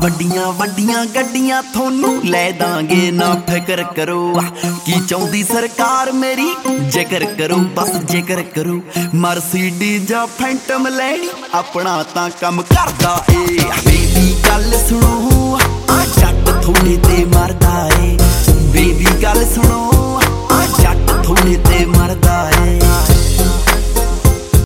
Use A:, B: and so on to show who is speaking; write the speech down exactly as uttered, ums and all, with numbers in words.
A: ਵੱਡੀਆਂ ਵੱਡੀਆਂ ਗੱਡੀਆਂ ਥੋਨੂੰ ਲੈ ਦਾਂਗੇ ਨਾ ਫਿਕਰ ਕਰੋ ਕੀ ਚਾਹੁੰਦੀ ਸਰਕਾਰ ਮੇਰੀ ਜ਼ਿਕਰ ਕਰੋ ਬਸ ਜ਼ਿਕਰ ਕਰੋ ਮਰਸੀਡੀਜ਼ ਜਾਂ ਫੈਂਟਮ ਲੈਣੀ ਆਪਣਾ ਤਾਂ ਕੰਮ ਕਰਦਾ ਏ ਬੇਬੀ ਗੱਲ ਸੁਣੋ ਆ ਜੱਟ ਥੋੜੇ ਤੇ ਮਰਦਾ ਏ ਬੇਬੀ ਗੱਲ ਸੁਣੋ